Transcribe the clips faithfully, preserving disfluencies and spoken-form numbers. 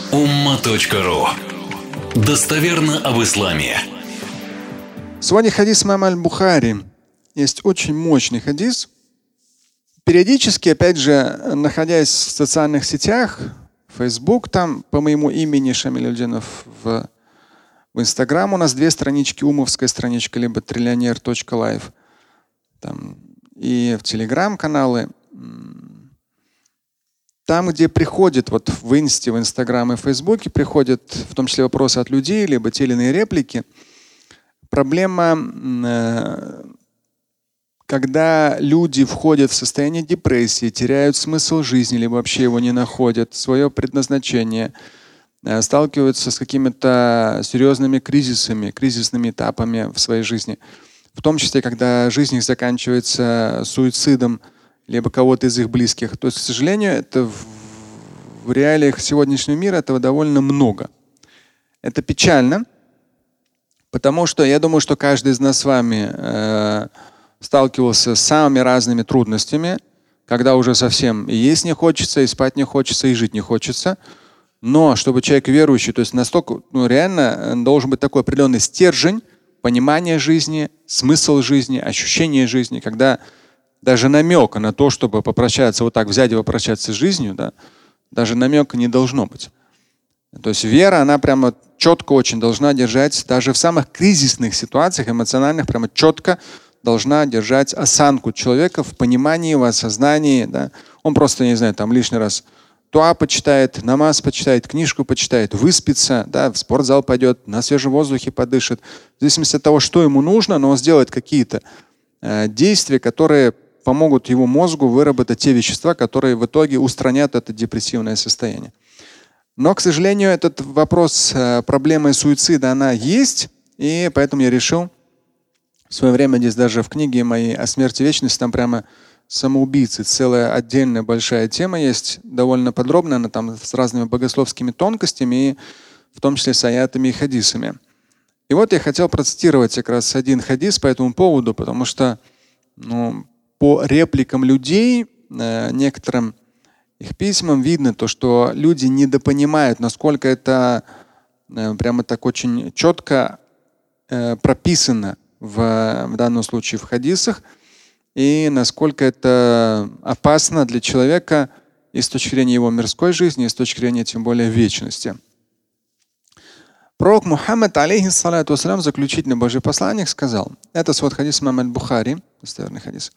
умма точка ру. Достоверно об исламе. Сегодня хадис имама аль-Бухари. Есть очень мощный хадис. Периодически, опять же, находясь в социальных сетях, Facebook, там по моему имени Шамиль Альдинов, в, в Instagram у нас две странички, умовская страничка, либо триллионер точка лайв. Там, и в Telegram каналы. Там, где приходят, вот в Инсте, в Инстаграм и в Фейсбуке, приходят в том числе вопросы от людей, либо те или иные реплики. Проблема, э, когда люди входят в состояние депрессии, теряют смысл жизни, либо вообще его не находят, свое предназначение, э, сталкиваются с какими-то серьезными кризисами, кризисными этапами в своей жизни. В том числе, когда жизнь их заканчивается суицидом, либо кого-то из их близких. То есть, к сожалению, это в, в реалиях сегодняшнего мира этого довольно много. Это печально, потому что я думаю, что каждый из нас с вами э, сталкивался с самыми разными трудностями, когда уже совсем и есть не хочется, и спать не хочется, и жить не хочется. Но чтобы человек верующий, то есть настолько, ну, реально должен быть такой определенный стержень, понимание жизни, смысл жизни, ощущение жизни, когда даже намека на то, чтобы попрощаться, вот так взять и попрощаться с жизнью, да, даже намека не должно быть. То есть вера, она прямо четко очень должна держать, даже в самых кризисных ситуациях, эмоциональных, прямо четко должна держать осанку человека в понимании, в осознании. Да. Он просто, не знаю, там лишний раз туа почитает, намаз почитает, книжку почитает, выспится, да, в спортзал пойдет, на свежем воздухе подышит. В зависимости от того, что ему нужно, но он сделает какие-то э, действия, которые помогут его мозгу выработать те вещества, которые в итоге устранят это депрессивное состояние. Но, к сожалению, этот вопрос э, проблемы суицида, она есть, и поэтому я решил в свое время, здесь даже в книге моей о смерти вечности, там прямо самоубийцы, целая отдельная большая тема есть, довольно подробная, она там с разными богословскими тонкостями, и в том числе с аятами и хадисами. И вот я хотел процитировать как раз один хадис по этому поводу, потому что, ну, по репликам людей, э, некоторым их письмам видно то, что люди недопонимают, насколько это э, прямо так очень четко э, прописано в, в данном случае в хадисах, и насколько это опасно для человека и с точки зрения его мирской жизни, и с точки зрения тем более вечности. Пророк Мухаммад, алейхиссалату вассалям, заключительный Божий посланник, сказал, это свод хадис имама аль-Бухари, достоверный хадис.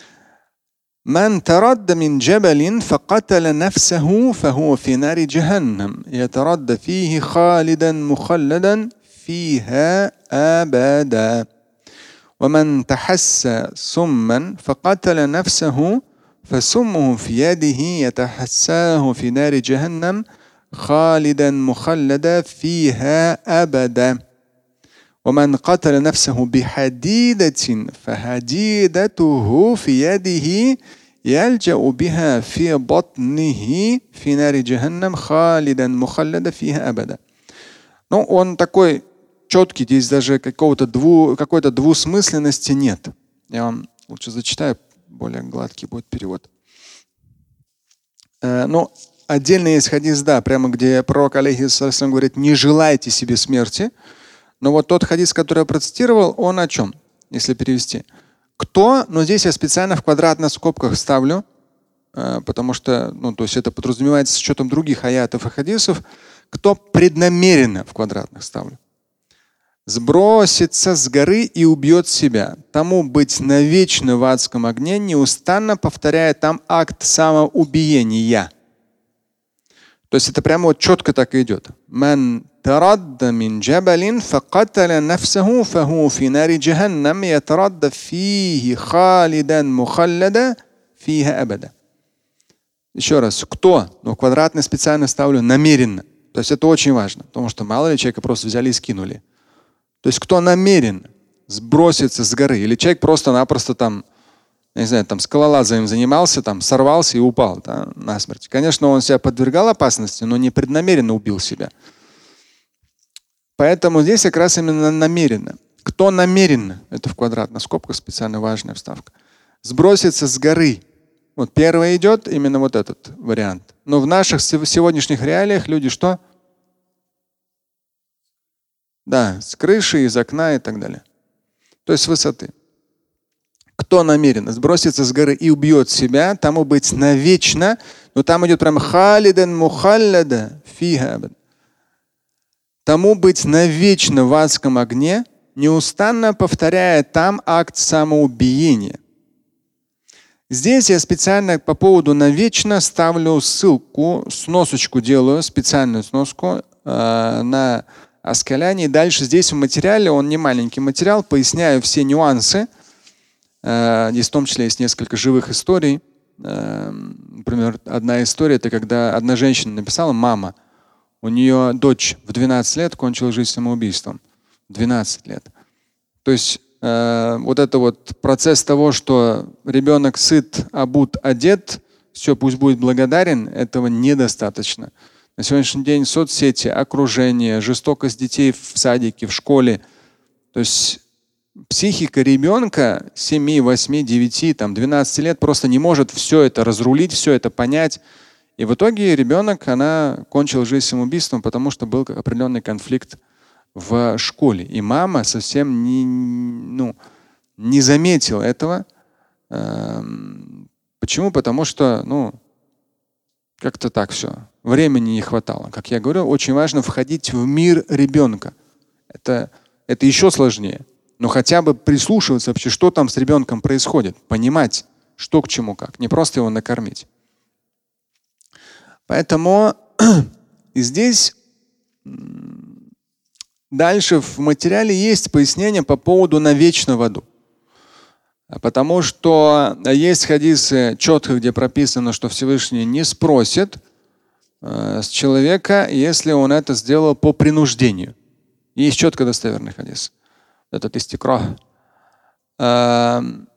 من ترد من جبل فقتل نفسه فهو في نار جهنم يترد فيه خالدا مخلدا فيها أبدا ومن تحسى سما فقتل نفسه فسمه في يده يتحساه في نار جهنم خالدا مخلدا فيها أبدا ومن قتل نفسه بحديدة فحديدته في يده يلجأ بها في بطنه في نار جهنم خالدا مخلدا فيها أبدا. Ну, он такой четкий, здесь даже какого-то дву, какой-то двусмысленности нет. Я вам лучше зачитаю, более гладкий будет перевод. Э, ну, отдельно есть хадис, да, прямо где пророк алейхиссалям говорит, не желайте себе смерти. Но вот тот хадис, который я процитировал, он о чем, если перевести? Кто, но здесь я специально в квадратных скобках ставлю, э, потому что, ну, то есть это подразумевается с учетом других аятов и хадисов, кто преднамеренно в квадратных ставлю. Сбросится с горы и убьет себя. Тому быть навечно в адском огне, неустанно повторяя там акт самоубиения. То есть это прямо вот четко так и идет. ترد من جبل فقتل نفسه فهو في نار جهنم يترد فيه خالدا مخلدا فيها أبدا. Еще раз, кто? Ну, квадратный специально ставлю намеренно. То есть это очень важно, потому что мало ли человека просто взяли и скинули. То есть кто намеренно сбросится с горы, или человек просто-напросто там, не знаю, там скалолазанием занимался, там сорвался и упал, да, насмерть. Конечно, он себя подвергал опасности, но не преднамеренно убил себя. Поэтому здесь как раз именно намеренно. Кто намеренно, это в квадратных скобках специально важная вставка, сбросится с горы. Вот первый идет именно вот этот вариант. Но в наших сегодняшних реалиях люди что? Да, с крыши, из окна и так далее. То есть с высоты. Кто намеренно сбросится с горы и убьет себя, тому быть навечно. Но там идет прям халидан мухаллада фиха. Тому быть навечно в адском огне, неустанно повторяя там акт самоубиения. Здесь я специально по поводу навечно ставлю ссылку, сносочку делаю, специальную сноску э, на Аскаляне. И дальше здесь в материале, он не маленький материал, поясняю все нюансы. Э, здесь в том числе есть несколько живых историй. Э, например, одна история — это когда одна женщина написала, мама, у нее дочь в двенадцать лет кончила жизнь самоубийством. двенадцать лет. То есть э, вот это вот процесс того, что ребенок сыт, обут, одет, все, пусть будет благодарен, этого недостаточно. На сегодняшний день соцсети, окружение, жестокость детей в садике, в школе. То есть психика ребенка семи, восьми, девяти, там, двенадцати лет просто не может все это разрулить, все это понять. И в итоге ребенок, она кончила жизнь самоубийством, потому что был определенный конфликт в школе. И мама совсем не, ну, не заметила этого. Почему? Потому что ну, как-то так все. Времени не хватало. Как я говорю, очень важно входить в мир ребенка. Это, это еще сложнее. Но хотя бы прислушиваться вообще, что там с ребенком происходит. Понимать, что к чему как. Не просто его накормить. Поэтому здесь дальше в материале есть пояснение по поводу навечно в аду. Потому что есть хадисы четко, где прописано, что Всевышний не спросит э, с человека, если он это сделал по принуждению. Есть четко достоверный хадис. Этот истикрах. Э,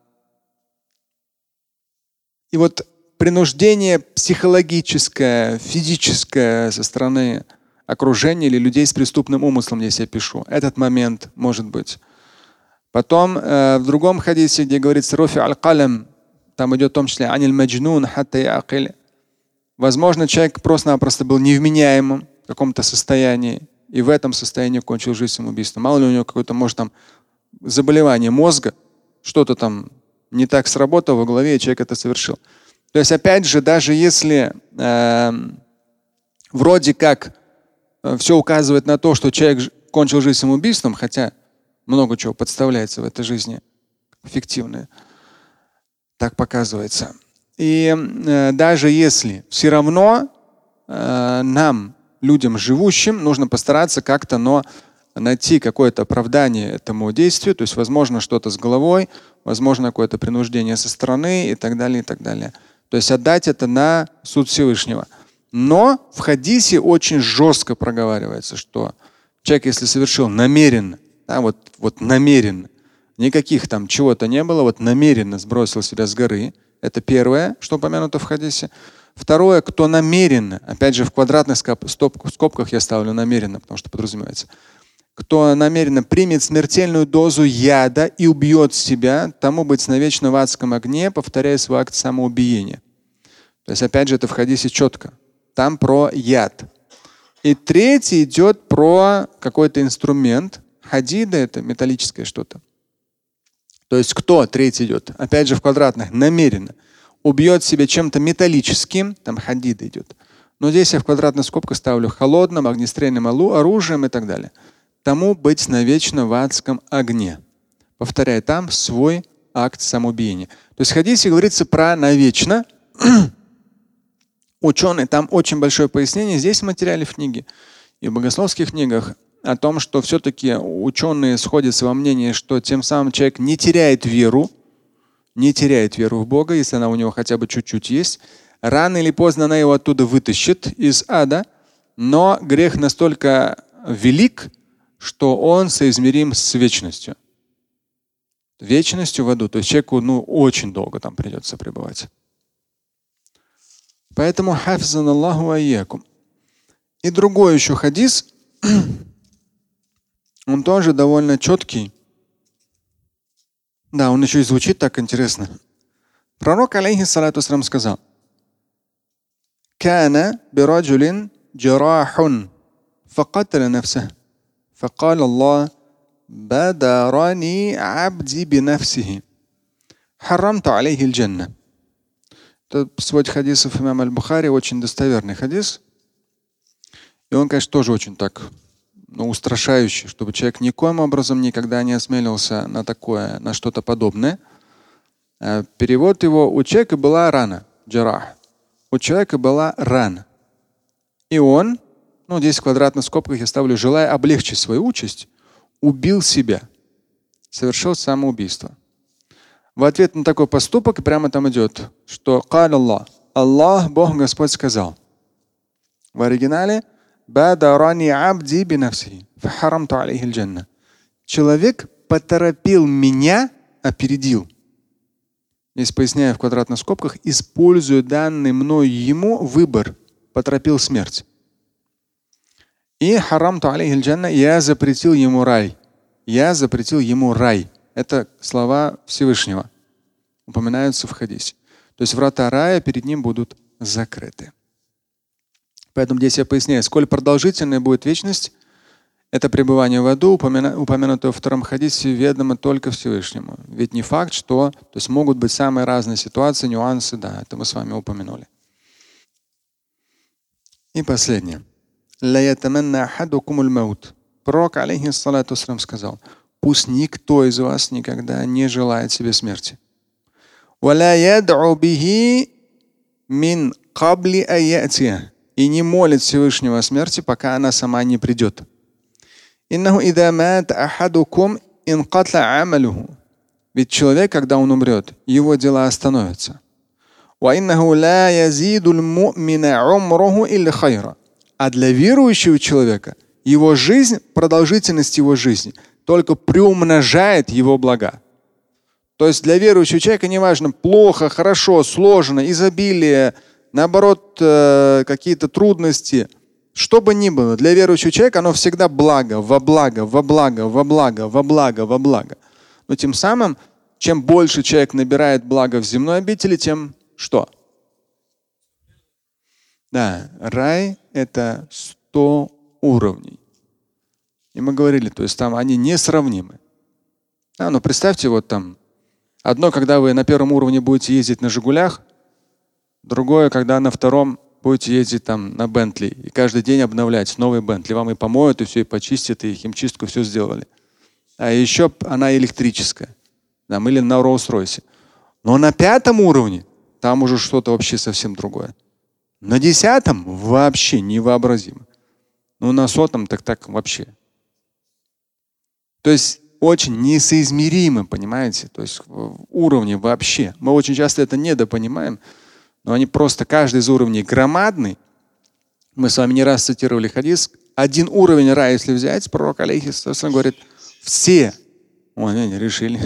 и вот принуждение психологическое, физическое со стороны окружения или людей с преступным умыслом, здесь я пишу. Этот момент может быть. Потом э, в другом хадисе, где говорится «Руфи аль-калам», там идет в том числе «Аниль маджнун хатта яакиль». Возможно, человек просто-напросто был невменяемым в каком-то состоянии и в этом состоянии кончил жизнь самоубийством. Мало ли у него какое-то, может, там заболевание мозга, что-то там не так сработало в голове, и человек это совершил. То есть, опять же, даже если э, вроде как э, все указывает на то, что человек кончил жизнь самоубийством, хотя много чего подставляется в этой жизни, фиктивное, так показывается. И э, даже если все равно э, нам, людям живущим, нужно постараться как-то, но найти какое-то оправдание этому действию, то есть, возможно, что-то с головой, возможно, какое-то принуждение со стороны и так далее, и так далее. То есть отдать это на суд Всевышнего. Но в хадисе очень жестко проговаривается, что человек, если совершил намеренно, да, вот, вот намеренно, никаких там чего-то не было, вот намеренно сбросил себя с горы, это первое, что упомянуто в хадисе. Второе, кто намеренно, опять же в квадратных скобках я ставлю намеренно, потому что подразумевается, кто намеренно примет смертельную дозу яда и убьет себя, тому быть навечно в адском огне, повторяя свой акт самоубиения. То есть, опять же, это в хадисе четко. Там про яд. И третий идет про какой-то инструмент. Хадида — это металлическое что-то. То есть кто третий идет? Опять же в квадратных, намеренно. Убьет себя чем-то металлическим, там хадида идет. Но здесь я в квадратную скобку ставлю холодным, огнестрельным оружием и так далее. Тому быть навечно в адском огне. Повторяю, там свой акт самоубиения. То есть в хадисе говорится про навечно. Ученые, там очень большое пояснение здесь в материале в книге и в богословских книгах о том, что все-таки ученые сходятся во мнении, что тем самым человек не теряет веру, не теряет веру в Бога, если она у него хотя бы чуть-чуть есть. Рано или поздно она его оттуда вытащит из ада, но грех настолько велик, что он соизмерим с вечностью. Вечностью в аду. То есть человеку ну, очень долго там придется пребывать. Поэтому хафизан Аллаху айякум. И другой еще хадис, он тоже довольно четкий. Да, он еще и звучит так интересно. Пророк, алейхиссалату вассалям, сказал: «Кана бираджулин джарахун факаталя нафсах, فقال الله بادرني عبدي بنفسه حرمت عليه الجنة. Это свод хадисов имама Аль-Бухари, очень достоверный хадис. И он, конечно, тоже очень так, ну, устрашающий, чтобы человек никоим образом никогда не осмелился на такое, на что-то подобное. Перевод его: у человека была рана, джарах. У человека была рана. И он, ну здесь в квадратных скобках я ставлю, желая облегчить свою участь, убил себя, совершил самоубийство. В ответ на такой поступок прямо там идет, что Аллах, Аллах, Бог, Господь сказал. В оригинале человек поторопил меня, опередил. Здесь поясняю в квадратных скобках, используя данный мною ему выбор, поторопил смерть. И харамту алейхи джанна, я запретил ему рай. Я запретил ему рай. Это слова Всевышнего. Упоминаются в хадисе. То есть врата рая перед ним будут закрыты. Поэтому здесь я поясняю, сколь продолжительной будет вечность, это пребывание в аду, упомянутое во втором хадисе, ведомо только Всевышнему. Ведь не факт, что, то есть могут быть самые разные ситуации, нюансы, да, это мы с вами упомянули. И последнее. Пророк, алейхиссалату вассалям, сказал: пусть никто из вас никогда не желает себе смерти. И не молит Всевышнего о смерти, пока она сама не придет. Ведь человек, когда он умрет, его дела остановятся. А для верующего человека его жизнь, продолжительность его жизни только приумножает его блага. То есть для верующего человека неважно, плохо, хорошо, сложно, изобилие, наоборот, какие-то трудности, что бы ни было, для верующего человека оно всегда благо, во благо, во благо, во благо, во благо, во благо. Но тем самым, чем больше человек набирает благо в земной обители, тем что? Да, рай — это сто уровней. И мы говорили, то есть там они несравнимы. А, ну представьте, вот там одно, когда вы на первом уровне будете ездить на Жигулях, другое, когда на втором будете ездить там на Бентли и каждый день обновлять новый Бентли. Вам и помоют, и все, и почистят, и химчистку все сделали. А еще она электрическая. Там, или на Роллс-Ройсе. Но на пятом уровне там уже что-то вообще совсем другое. На десятом вообще невообразимо. Ну на сотом так так вообще. То есть очень несоизмеримы, понимаете? То есть уровни вообще. Мы очень часто это недопонимаем. Но они просто, каждый из уровней громадный. Мы с вами не раз цитировали хадис. Один уровень рая, если взять, пророк алейхиссалям говорит, все, ой, они решили,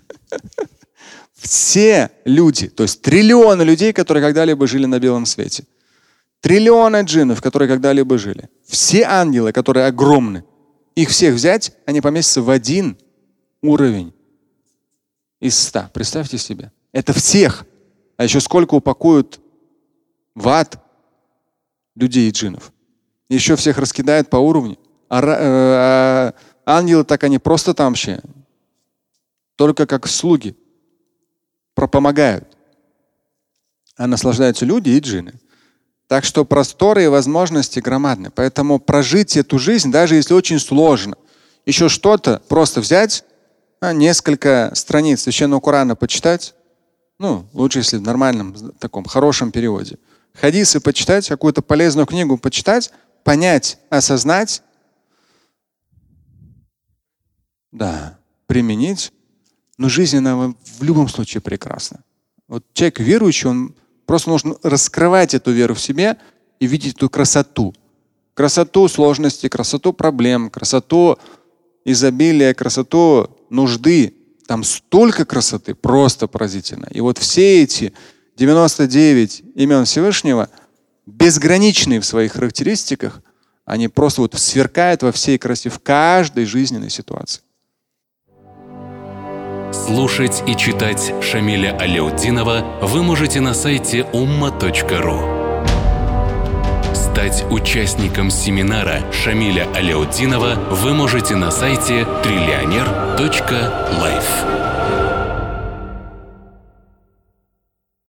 все люди, то есть триллионы людей, которые когда-либо жили на белом свете, триллионы джиннов, которые когда-либо жили, все ангелы, которые огромны, их всех взять, они поместятся в один уровень из ста. Представьте себе. Это всех. А еще сколько упакуют в ад людей и джиннов. Еще всех раскидают по уровню. А, а, а ангелы так они просто там вообще. Только как слуги. Пропомогают. А наслаждаются люди и джинны. Так что просторы и возможности громадны. Поэтому прожить эту жизнь, даже если очень сложно, еще что-то просто взять, а, несколько страниц Священного Корана почитать, ну, лучше, если в нормальном, таком хорошем переводе. Хадисы почитать, какую-то полезную книгу почитать, понять, осознать, да, применить. Но жизнь, она в любом случае прекрасна. Вот человек верующий, он просто нужно раскрывать эту веру в себе и видеть эту красоту. Красоту сложности, красоту проблем, красоту изобилия, красоту нужды. Там столько красоты, просто поразительно. И вот все эти девяносто девять имен Всевышнего, безграничные в своих характеристиках, они просто вот сверкают во всей красе в каждой жизненной ситуации. Слушать и читать Шамиля Аляутдинова вы можете на сайте умма точка ру. Стать участником семинара Шамиля Аляутдинова вы можете на сайте триллионер точка лайф.